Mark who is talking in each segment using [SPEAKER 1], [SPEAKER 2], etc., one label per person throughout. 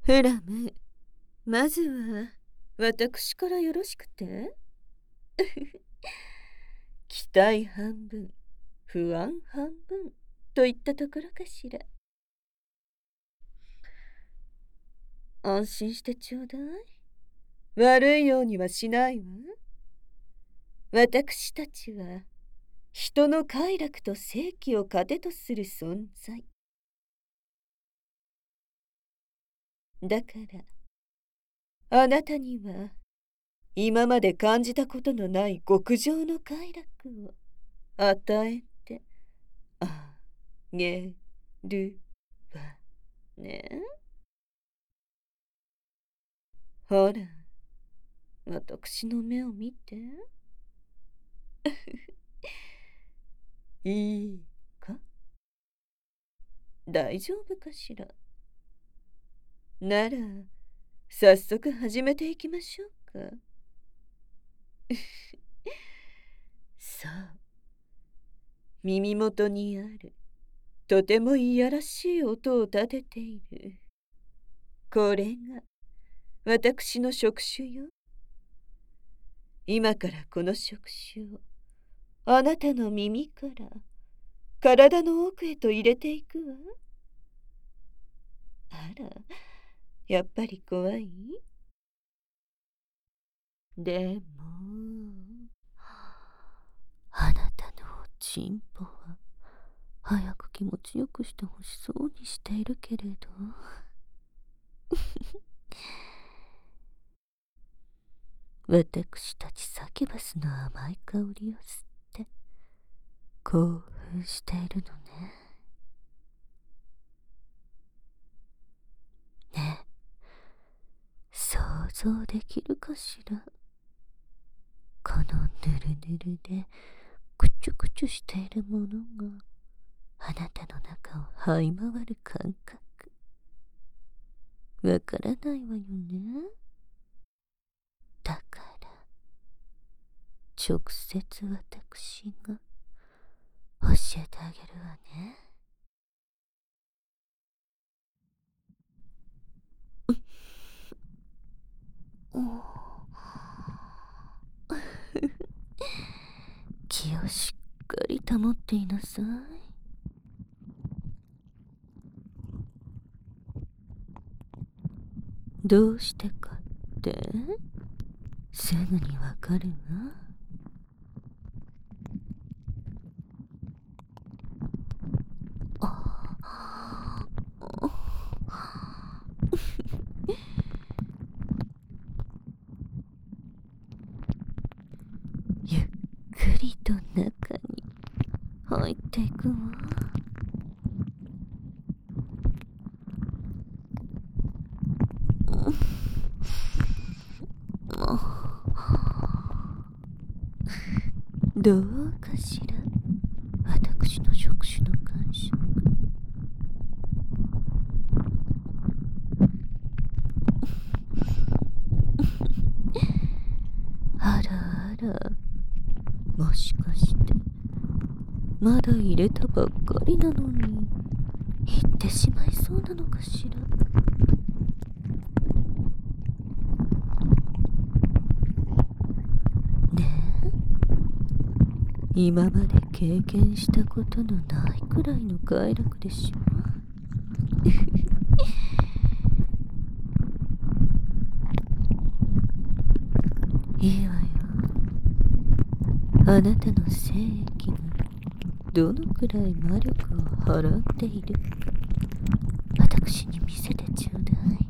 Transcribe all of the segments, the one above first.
[SPEAKER 1] フラム、まずは私からよろしくて。期待半分、不安半分といったところかしら。安心してちょうだい。悪いようにはしないわ。私たちは人の快楽と正気を糧とする存在だから、あなたには今まで感じたことのない極上の快楽を与えてあげるわね。ほら、私の目を見て。いいか、大丈夫かしら。なら早速始めていきましょうか。さあ、耳元にあるとてもいやらしい音を立てているこれが私の触手よ。今からこの触手をあなたの耳から体の奥へと入れていくわ。あら、やっぱり怖い？でもあなたのチンポは早く気持ちよくしてほしそうにしているけれど私たちサキュバスの甘い香りを吸って興奮しているのね。ねえ、想像できるかしら。このぬるぬるでくちゅくちゅしているものがあなたの中を這い回る感覚。わからないわよね。だから直接私が教えてあげるわね。気をしっかり保っていなさい。どうしてかってすぐにわかるわ。ゆっくりと中に入っていくわ。どうかしら、私の触手の感触。あらあら、もしかしてまだ入れたばっかりなのに行ってしまいそうなのかしら。ねえ、今まで経験したことのないくらいの快楽でしょ。いいわよ。あなたの精液がどのくらい魔力を払っているか私に見せてちょうだ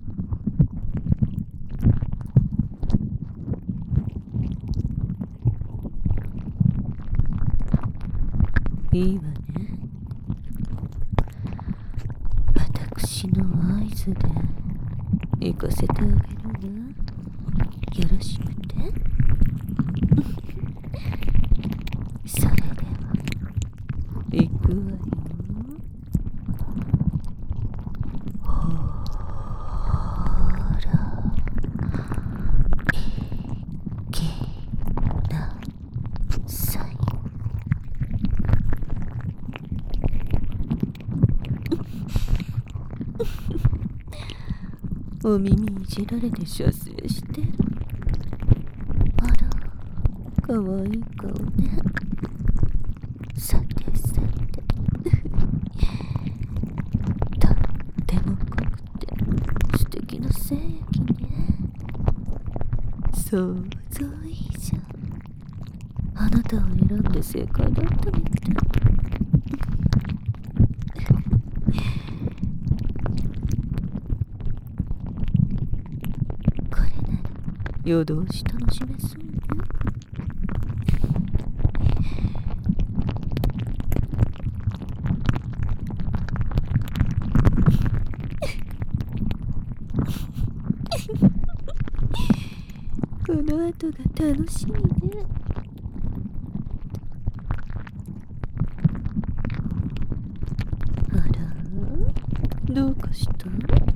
[SPEAKER 1] い。いいわね。私の合図で行かせてあげるわ。よろしくて。それでは行くわよ。ほら、行きなさい。 お耳いじられて射精してる。あら、かわいい顔ね。さてさてとっても濃くて素敵な精液ね。想像以上。あなたを選んで正解だったみたい。これなら夜通し楽しめそうね。この後が楽しみね。あら、どうかした？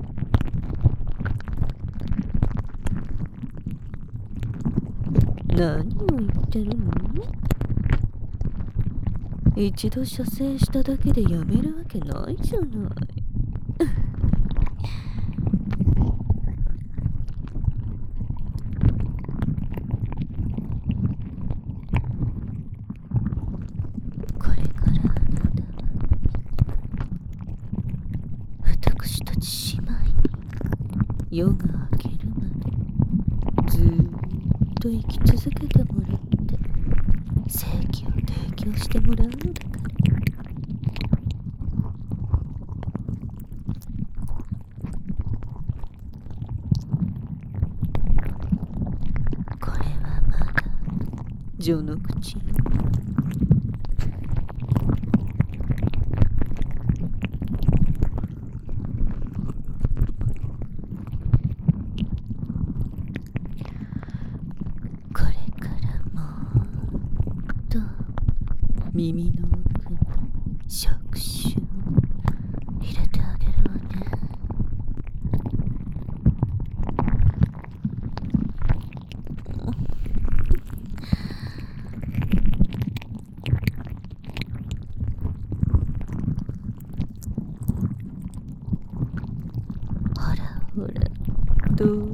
[SPEAKER 1] 何を言ってるの？一度射精しただけでやめるわけないじゃない。これからあなたは私たち姉妹に夜が明けるまでずーっと生き続けてもらって正義を提供してもらうのだから。これはまだ序の口よ。これからもっと耳の奥に触手を入れてあげるわね。ほらほら、どう？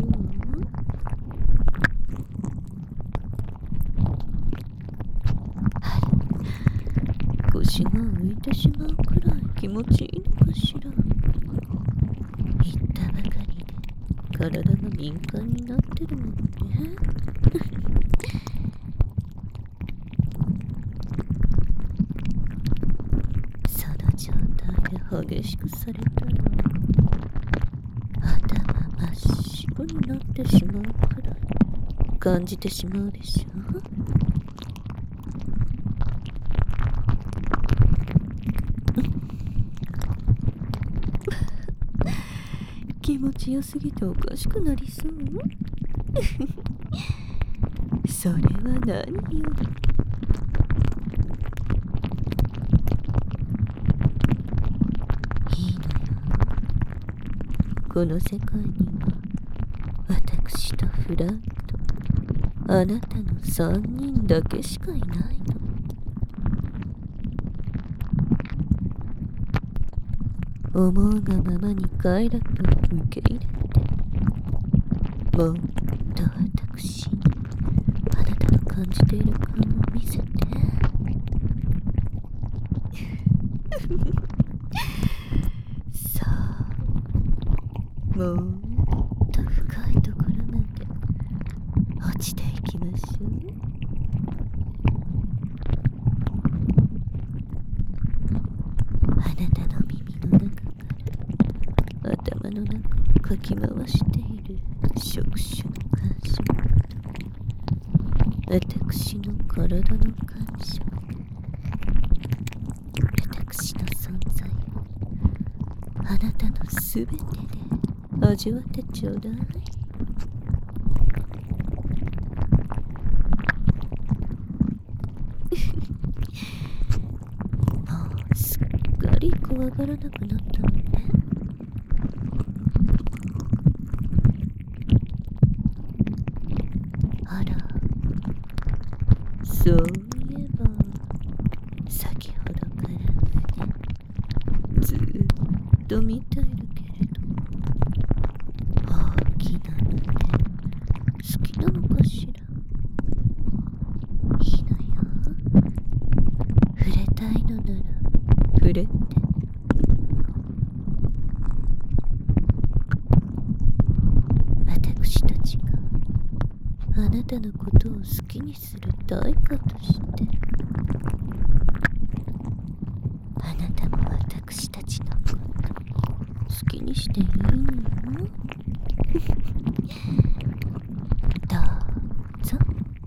[SPEAKER 1] 腰が浮いてしまうくらい気持ちいいのかしら。言ったばかりで体が敏感になってるもんね。その状態で激しくされたら頭真っ白になってしまうくらい感じてしまうでしょ。気持ちよすぎておかしくなりそう。それは何よりいいのよ。この世界には私とフランとあなたの3人だけしかいないの。思うがままに快楽を受け入れて、もっと私にあなたの感じている感を見せて。さあ、もっと深いところまで落ちていきましょう。あなたの耳の中から頭の中をかき回している触手の感触と私の体の感触、私の存在をあなたのすべてで味わってちょうだい。もうすっかり怖がらなくなったのね。あら、そういえば先ほどから胸ずっと見ているけれど、ああなたのことを好きにする対価として、あなたも私たちのこと好きにしていいのよ。どうぞ。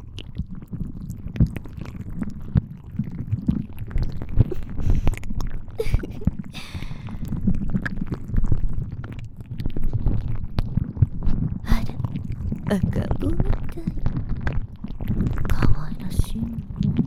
[SPEAKER 1] あら、赤ん坊みたい。かわいらしいのね。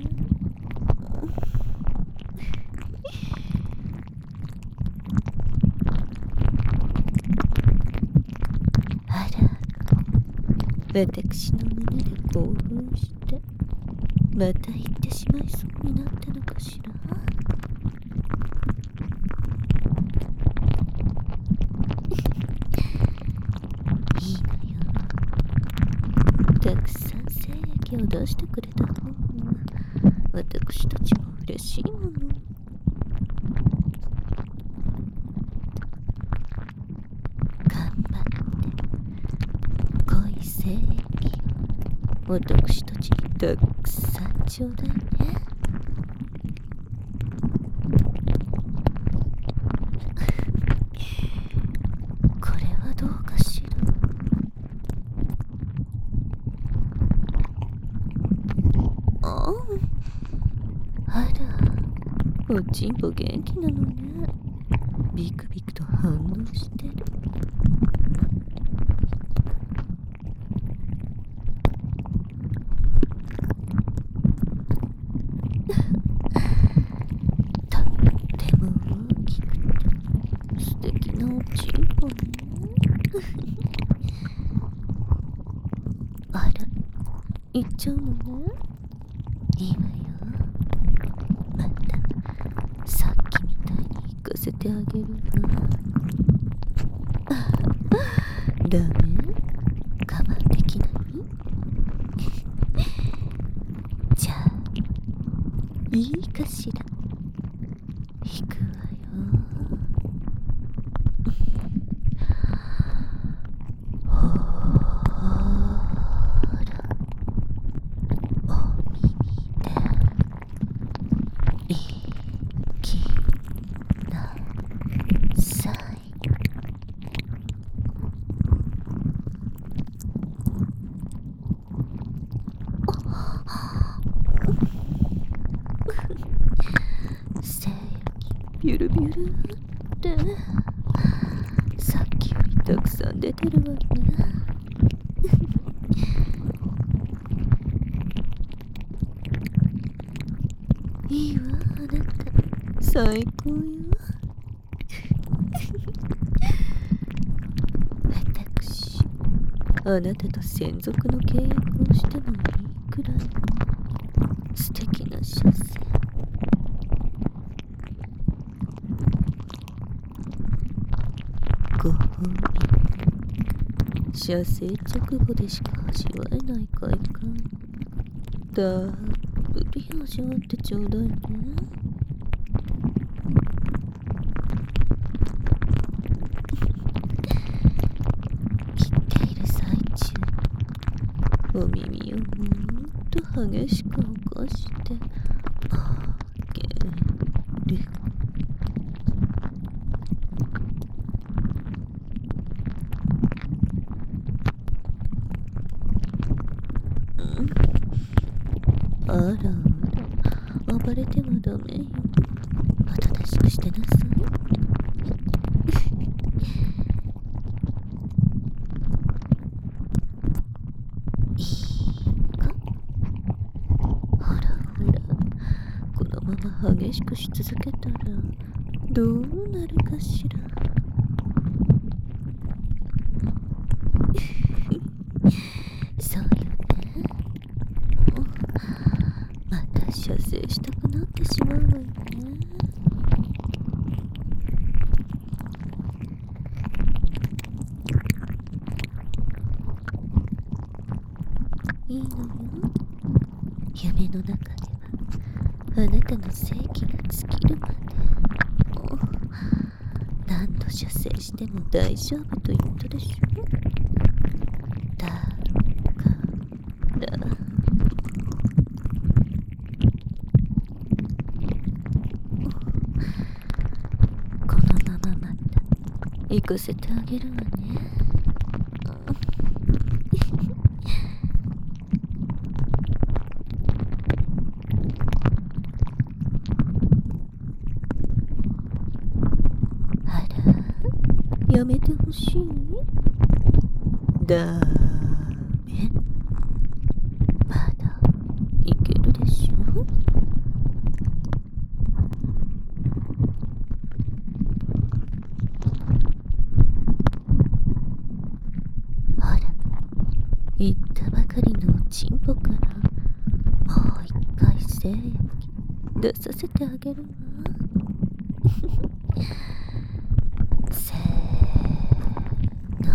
[SPEAKER 1] あら、私の胸で興奮してまた行ってしまいそうになったのかしら。いいのよ。たくさん精液を出してくれた方が私たちも嬉しいもの。頑張って濃い精液を私たちにたくさんちょうだいね。これはどうかしら。あら、おちんぽ元気なのね。ビクビクと反応してる。とっても大きくて素敵なおちんぽね。あら、行っちゃうのね。いいわよ。またさっきみたいに行かせてあげるわ。ダメ？我慢できない？じゃあいいかしら。行くわよ。ほーら、お耳で行きなさい。精液ビュルビュルってさっきよりたくさん出てるわね。いいわ、あなた最高よ。私あなたと専属の契約をしてもいいくらい素敵な射精。ご褒美、射精直後でしか味わえない快感たっぷり味わってちょうだいね。切っている最中、お耳をもっと激しく動かしてあげる。あらあら、暴れてはダメよ。おとなしくしてなさい。いいか。ほらほら、このまま激しくし続けたらどうなるかしら。そうよね。また射精したくなってしまうわよね。いいのよ。夢の中ではあなたの性器が尽きるまで何度射精しても大丈夫と言ったでしょ。だか行かせてあげるわね。あら、やめてほしい？だめ。まだいけるでしょ。ほら、言ったばかりのおちんぽからもう一回精液出させてあげるわ。せーの。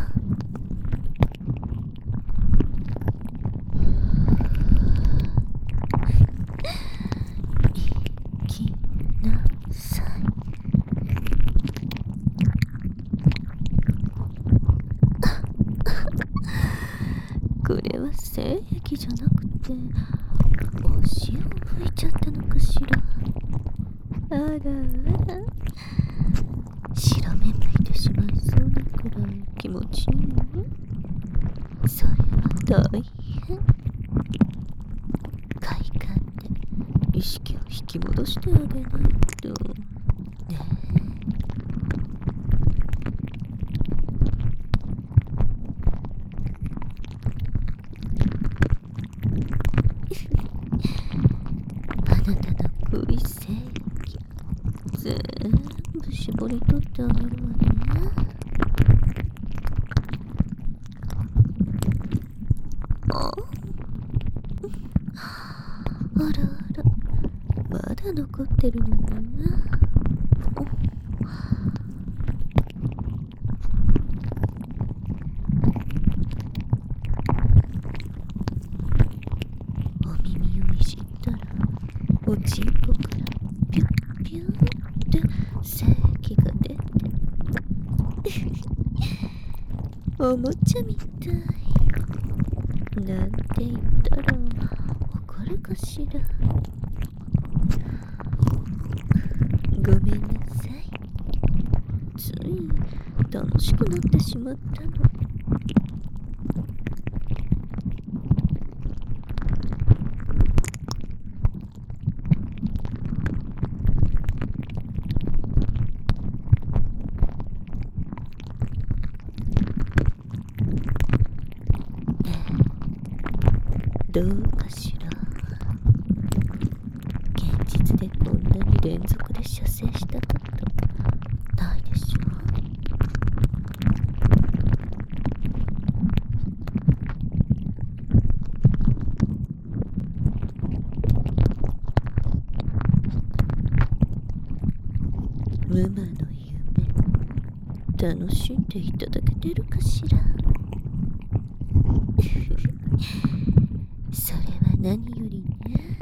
[SPEAKER 1] 行きなさい。これは精液じゃなくてお塩を吹いちゃったのかしら。あらあら、白目向いてしまいそうなくらい気持ちいい？それは大変。快感で意識を引き戻してあげないとね。あなたの恋精液全部絞り取ってあげるわね。あらあら、まだ残ってるのね。お耳をいじったらおちんぽからピュッピュッって精液が出ておもちゃみたいなんて言ったら怒るかしら。ごめんなさい、つい楽しくなってしまったの。どうかしら。現実でこんなに連続で射精したことないでしょ。無魔の夢楽しんでいただけてるかしら。それは何よりね。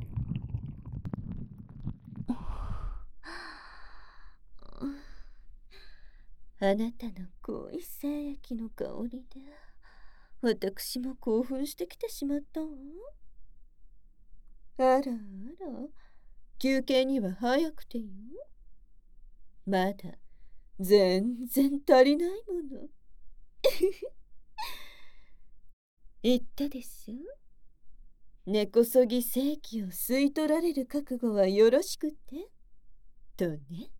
[SPEAKER 1] あなたの恋精液の香りで私も興奮してきてしまったわ。あらあら、休憩には早くてよ。まだ全然足りないもの。言ったでしょ。根こそぎ正気を吸い取られる覚悟はよろしくてとね。